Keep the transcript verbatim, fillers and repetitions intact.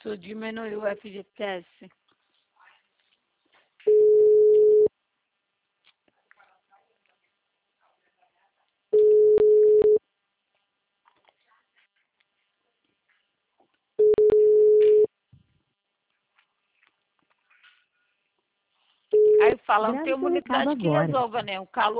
Isso diminui o F G T S. Aí fala, não Grave tem uma seu recado unidade que agora. resolva, né? O calor